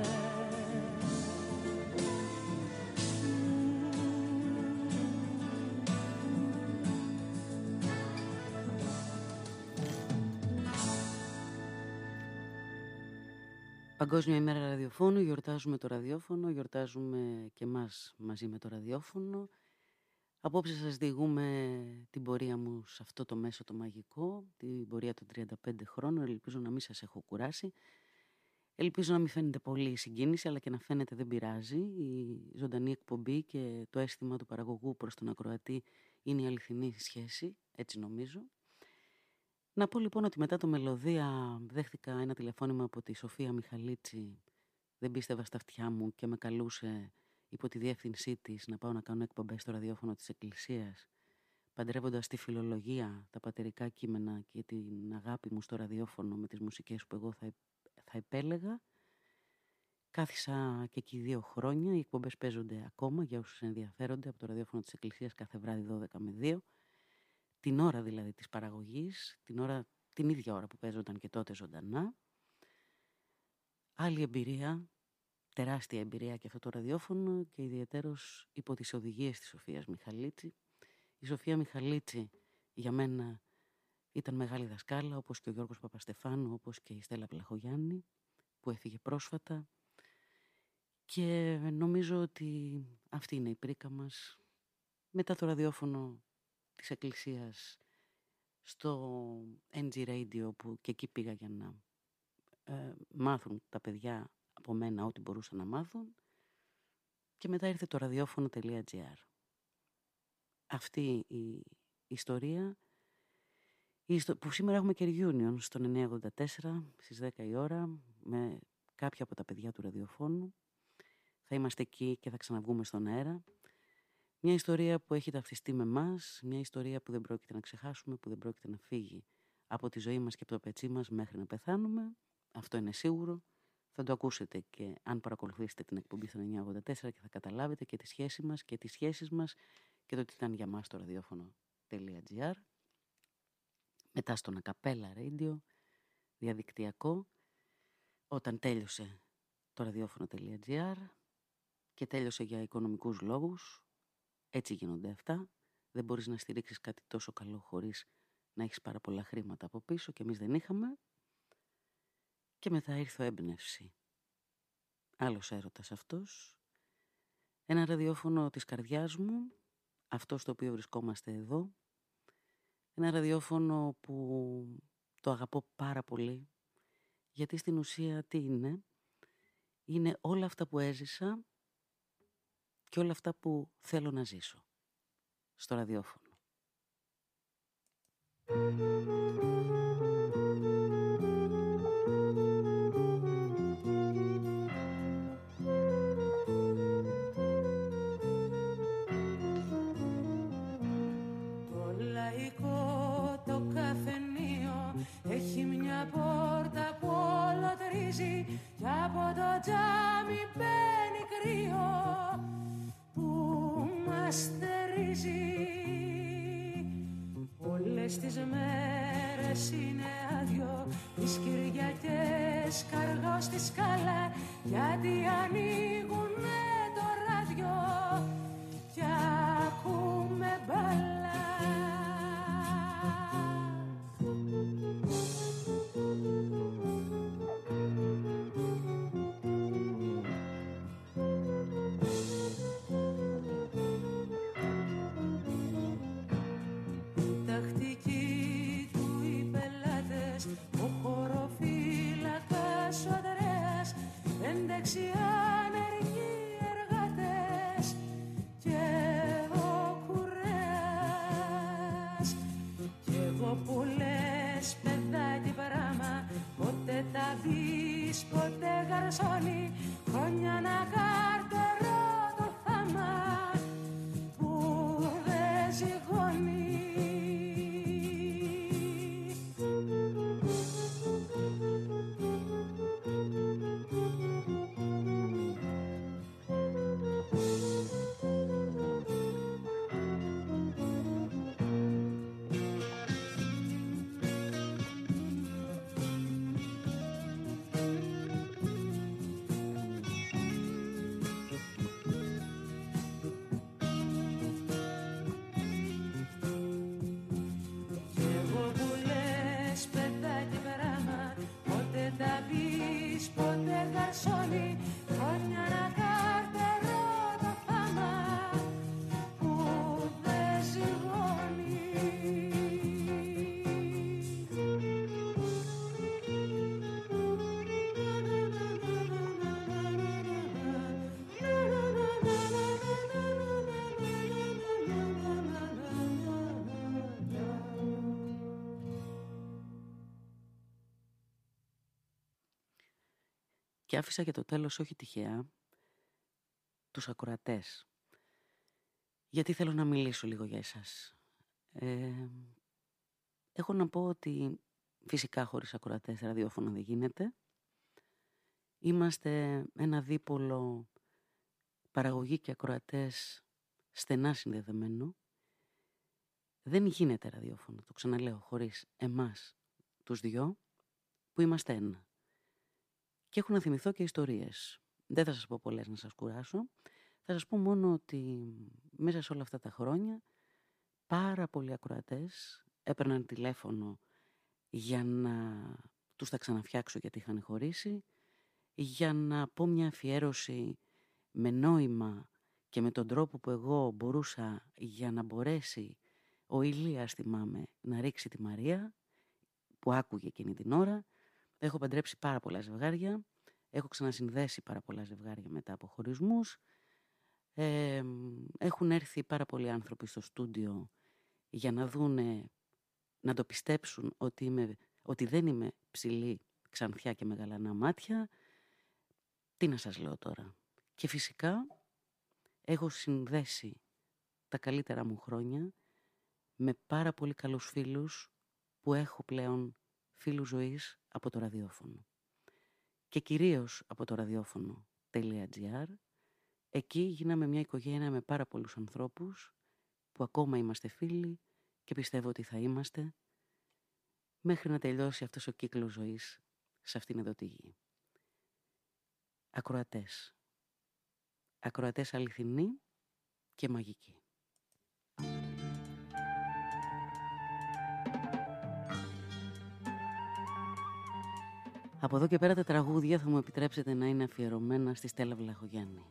Παγκόσμια ημέρα ραδιοφώνου, γιορτάζουμε το ραδιόφωνο, γιορτάζουμε και εμάς μαζί με το ραδιόφωνο. Απόψε σας διηγούμε την πορεία μου σε αυτό το μέσο το μαγικό, την πορεία των τριάντα πέντε χρόνων, ελπίζω να μην σας έχω κουράσει. Ελπίζω να μην φαίνεται πολύ η συγκίνηση, αλλά και να φαίνεται δεν πειράζει. Η ζωντανή εκπομπή και το αίσθημα του παραγωγού προς τον ακροατή είναι η αληθινή σχέση, έτσι νομίζω. Να πω λοιπόν ότι μετά το Μελωδία δέχτηκα ένα τηλεφώνημα από τη Σοφία Μιχαλίτση. Δεν πίστευα στα αυτιά μου και με καλούσε υπό τη διεύθυνσή της να πάω να κάνω εκπομπές στο ραδιόφωνο της Εκκλησίας, παντρεύοντας τη φιλολογία, τα πατερικά κείμενα και την αγάπη μου στο ραδιόφωνο με τις μουσικές που εγώ θα, θα επέλεγα. Κάθισα και εκεί δύο χρόνια. Οι εκπομπές παίζονται ακόμα για όσους ενδιαφέρονται από το ραδιόφωνο της Εκκλησίας κάθε βράδυ δώδεκα με δύο. Την ώρα δηλαδή της παραγωγής, την, ώρα, την ίδια ώρα που παίζονταν και τότε ζωντανά. Άλλη εμπειρία, τεράστια εμπειρία και αυτό το ραδιόφωνο και ιδιαιτέρως υπό τις οδηγίες της Σοφίας Μιχαλίτση. Η Σοφία Μιχαλίτση για μένα ήταν μεγάλη δασκάλα, όπως και ο Γιώργος Παπαστεφάνου, όπως και η Στέλλα Πλαχογιάννη που έφυγε πρόσφατα, και νομίζω ότι αυτή είναι η πρίκα μας. Μετά το ραδιόφωνο της Εκκλησίας στο εν τζι Radio, που και εκεί πήγα για να ε, μάθουν τα παιδιά από μένα ό,τι μπορούσαν να μάθουν, και μετά ήρθε το ραδιόφωνο.gr. Αυτή η ιστορία που σήμερα έχουμε και reunion στον εννιακόσια ογδόντα τέσσερα στις δέκα η ώρα με κάποια από τα παιδιά του ραδιοφώνου. Θα είμαστε εκεί και θα ξαναβγούμε στον αέρα. Μια ιστορία που έχει ταυτιστεί με εμάς, μια ιστορία που δεν πρόκειται να ξεχάσουμε, που δεν πρόκειται να φύγει από τη ζωή μας και από το πετσί μας μέχρι να πεθάνουμε. Αυτό είναι σίγουρο. Θα το ακούσετε και αν παρακολουθήσετε την εκπομπή στον εννιακόσια ογδόντα τέσσερα και θα καταλάβετε και τη σχέση μας και τις σχέσεις μας και το τι ήταν για μας το ραδιόφωνο.gr. Μετά στον Ακαπέλα Radio, διαδικτυακό, όταν τέλειωσε το ραδιόφωνο.gr και τέλειωσε για οικονομικούς λόγους. Έτσι γίνονται αυτά. Δεν μπορείς να στηρίξεις κάτι τόσο καλό χωρίς να έχεις πάρα πολλά χρήματα από πίσω, και εμείς δεν είχαμε. Και μετά ήρθε ο έμπνευση. Άλλος έρωτας αυτός. Ένα ραδιόφωνο της καρδιάς μου, αυτό στο οποίο βρισκόμαστε εδώ. Ένα ραδιόφωνο που το αγαπώ πάρα πολύ, γιατί στην ουσία τι είναι? Είναι όλα αυτά που έζησα και όλα αυτά που θέλω να ζήσω στο ραδιόφωνο. Το λαϊκό το καφενείο έχει μια πόρτα που όλο τρίζει κι από το τζάμι μπαίνει κρύο που μας στερίζει. Όλες τις μέρες είναι άδειο, τις Κυριακές καργώ στη σκάλα, γιατί ανοίγουνε το ράδιο κι ακούμε μπάλα. Ανεργοί εργάτες και ο κουρέας κι εγώ που λες παιδάκι πράμα, ποτέ τα πεις, ποτέ γαρσόνι, χρόνια να καρτερώ το θάμα που δεν ζυγώνει. Και άφησα για το τέλος, όχι τυχαία, τους ακροατές. Γιατί θέλω να μιλήσω λίγο για εσάς. Ε, έχω να πω ότι φυσικά χωρίς ακροατές ραδιόφωνο δεν γίνεται. Είμαστε ένα δίπολο παραγωγή και ακροατές στενά συνδεδεμένο. Δεν γίνεται ραδιόφωνο, το ξαναλέω, χωρίς εμάς τους δυο που είμαστε ένα. Και έχω να θυμηθώ και ιστορίες. Δεν θα σας πω πολλές να σας κουράσω. Θα σας πω μόνο ότι μέσα σε όλα αυτά τα χρόνια πάρα πολλοί ακροατές έπαιρναν τηλέφωνο για να τους τα ξαναφτιάξω γιατί είχαν χωρίσει, για να πω μια αφιέρωση με νόημα και με τον τρόπο που εγώ μπορούσα για να μπορέσει ο Ηλίας, θυμάμαι, να ρίξει τη Μαρία που άκουγε εκείνη την ώρα. Έχω παντρέψει πάρα πολλά ζευγάρια, έχω ξανασυνδέσει πάρα πολλά ζευγάρια μετά από χωρισμούς. Ε, έχουν έρθει πάρα πολλοί άνθρωποι στο στούντιο για να δούνε, να το πιστέψουν ότι, είμαι, ότι δεν είμαι ψηλή, ξανθιά και μεγαλανά μάτια. Τι να σας λέω τώρα. Και φυσικά έχω συνδέσει τα καλύτερα μου χρόνια με πάρα πολύ καλούς φίλους που έχω πλέον φίλους ζωής από το ραδιόφωνο. Και κυρίως από το ραδιόφωνο.gr. Εκεί γίναμε μια οικογένεια με πάρα πολλούς ανθρώπους που ακόμα είμαστε φίλοι και πιστεύω ότι θα είμαστε μέχρι να τελειώσει αυτός ο κύκλος ζωής σε αυτήν εδώ τη γη. Ακροατές. Ακροατές αληθινοί και μαγικοί. Από εδώ και πέρα τα τραγούδια θα μου επιτρέψετε να είναι αφιερωμένα στη Στέλλα Βλαχογιάννη.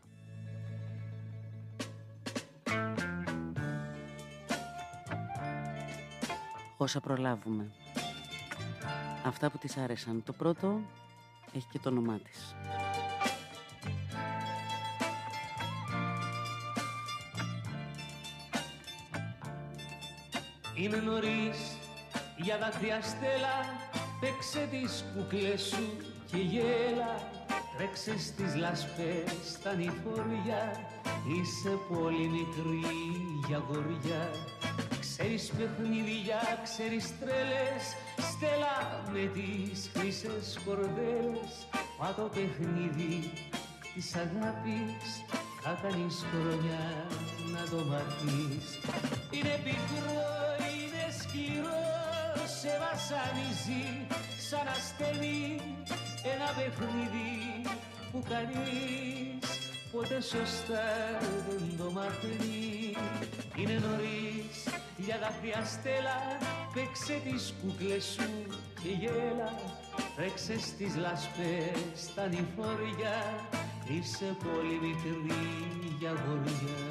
Όσα προλάβουμε. Αυτά που της άρεσαν. Το πρώτο έχει και το όνομά της. Είναι νωρίς για δάκρυα Στέλλα, παίξε τις κούκλες σου και γέλα. Τρέξε στις λάσπες στα νηφόρια, είσαι πολύ μικρή για γοριά. Ξέρεις παιχνίδια, ξέρεις τρέλες, Στέλλα με τις χρυσές κορδέλες. Μα το παιχνίδι της αγάπης θα κάνεις χρόνια να το μάθεις. Είναι πικρό, είναι σκληρό, σε βασανίζει σαν αστέρι. Ένα παιχνίδι που κανείς ποτέ σωστά δεν το μαθαίνει. Είναι νωρίς για δάκρυα Στέλλα, παίξε τις κούκλες σου και γέλα. Τρέξε στις λάσπες στα νηφόρια, είσαι πολύ μικρή για γοριά.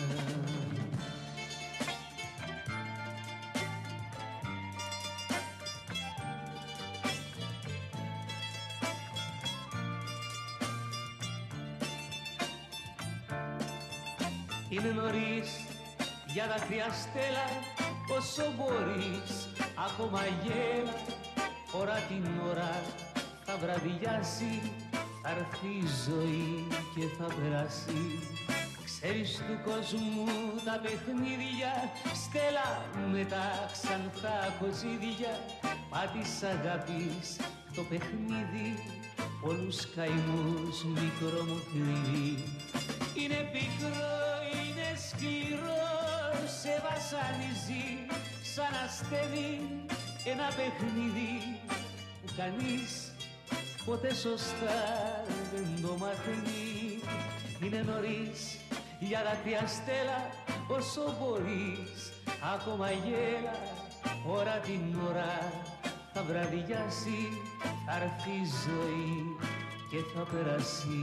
Είναι νωρίς για δάκρυα Στέλλα, όσο μπορείς ακόμα γέλα. Ώρα την ώρα θα βραδιάσει, θα έρθει η ζωή και θα περάσει. Ξέρεις του κόσμου τα παιχνίδια, Στέλλα με τα ξανθά κοζίδια. Μα της αγάπης το παιχνίδι πολλούς καημούς μικρό μου κρύβει. Είναι πικρό, είναι σκληρό, σε βασανίζει σαν αστέρι. Ένα παιχνίδι που κανείς ποτέ σωστά δεν το μαθαίνει. Είναι νωρίς για δάκρυα Στέλλα, όσο μπορείς ακόμα γέλα. Ώρα την ώρα θα βραδιάσει, θα έρθει η ζωή και θα περάσει.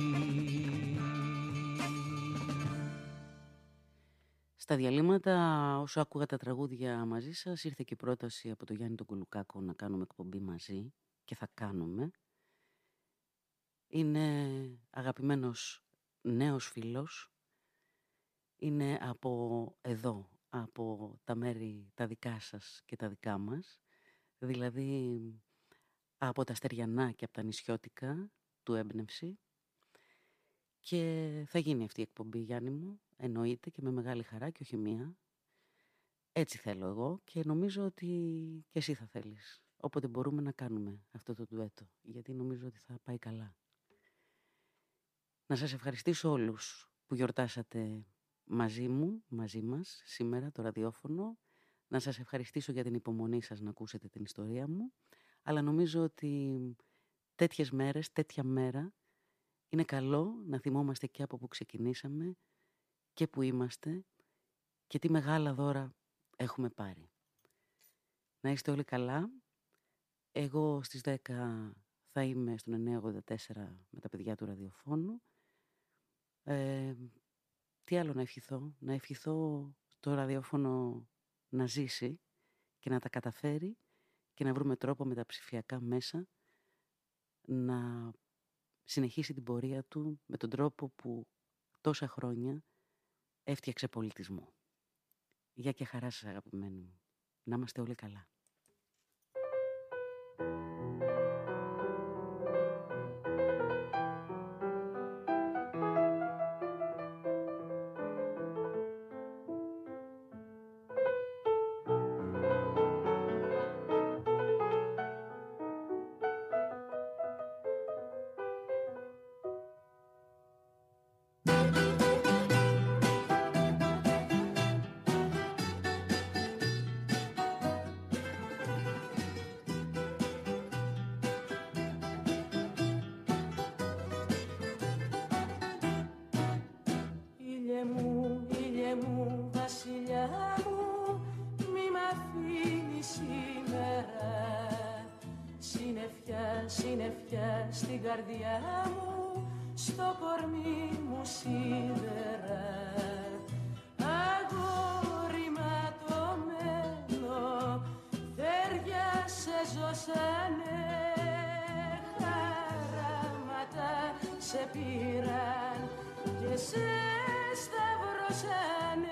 Στα διαλύματα, όσο άκουγα τα τραγούδια μαζί σας, ήρθε και η πρόταση από τον Γιάννη τον Κολουκάκο να κάνουμε εκπομπή μαζί και θα κάνουμε. Είναι αγαπημένος νέος φίλος, είναι από εδώ, από τα μέρη τα δικά σας και τα δικά μας, δηλαδή από τα Στεριανά και από τα Νησιώτικα του Έμπνευση. Και θα γίνει αυτή η εκπομπή, Γιάννη μου, εννοείται, και με μεγάλη χαρά και όχι μία. Έτσι θέλω εγώ και νομίζω ότι και εσύ θα θέλεις. Όποτε μπορούμε να κάνουμε αυτό το ντουέτο, γιατί νομίζω ότι θα πάει καλά. Να σας ευχαριστήσω όλους που γιορτάσατε μαζί μου, μαζί μας, σήμερα το ραδιόφωνο. Να σας ευχαριστήσω για την υπομονή σας να ακούσετε την ιστορία μου. Αλλά νομίζω ότι τέτοιες μέρες, τέτοια μέρα, είναι καλό να θυμόμαστε και από που ξεκινήσαμε και που είμαστε και τι μεγάλα δώρα έχουμε πάρει. Να είστε όλοι καλά. Εγώ στις δέκα θα είμαι στον εννιά ογδόντα τέσσερα με τα παιδιά του ραδιοφώνου. Ε, τι άλλο να ευχηθώ? Να ευχηθώ το ραδιόφωνο να ζήσει και να τα καταφέρει και να βρούμε τρόπο με τα ψηφιακά μέσα να συνεχίσει την πορεία του με τον τρόπο που τόσα χρόνια έφτιαξε πολιτισμό. Γεια και χαρά σας, αγαπημένοι μου. Να είμαστε όλοι καλά. Συννεφιά στην καρδιά μου, στο κορμί μου σίδερα. Αγόρι ματωμένο, θέρια σε ζώσανε, χαράματα σε πήραν και σε σταυρώσανε.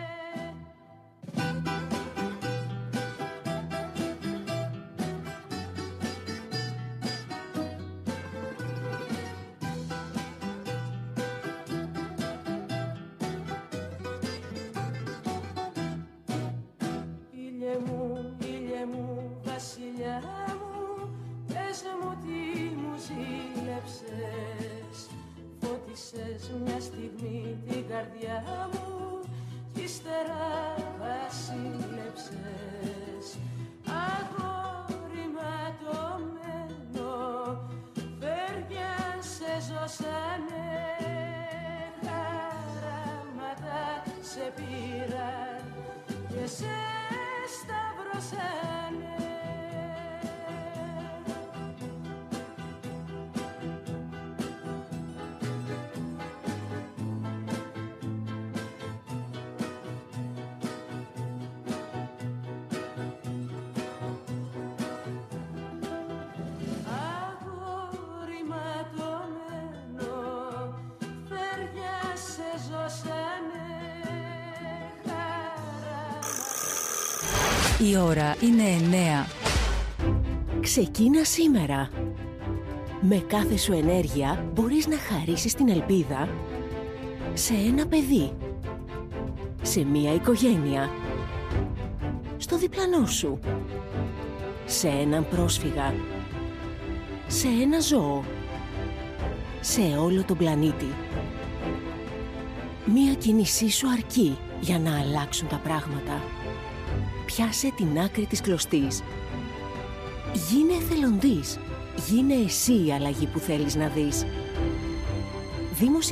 Μια στιγμή την καρδιά μου κι ύστερα βασίλεψες. Αγόρι ματωμένο, φέρια σε ζώσανε, χαράματα σε πήραν και σε σταυρώσανε. Η ώρα είναι εννέα. Ξεκίνα σήμερα. Με κάθε σου ενέργεια μπορείς να χαρίσεις την ελπίδα σε ένα παιδί, σε μια οικογένεια, στο διπλανό σου, σε έναν πρόσφυγα, σε ένα ζώο, σε όλο τον πλανήτη. Μια κίνησή σου αρκεί για να αλλάξουν τα πράγματα. Πιάσε την άκρη της κλωστής. Γίνε εθελοντής. Γίνε εσύ η αλλαγή που θέλεις να δεις. Δήμος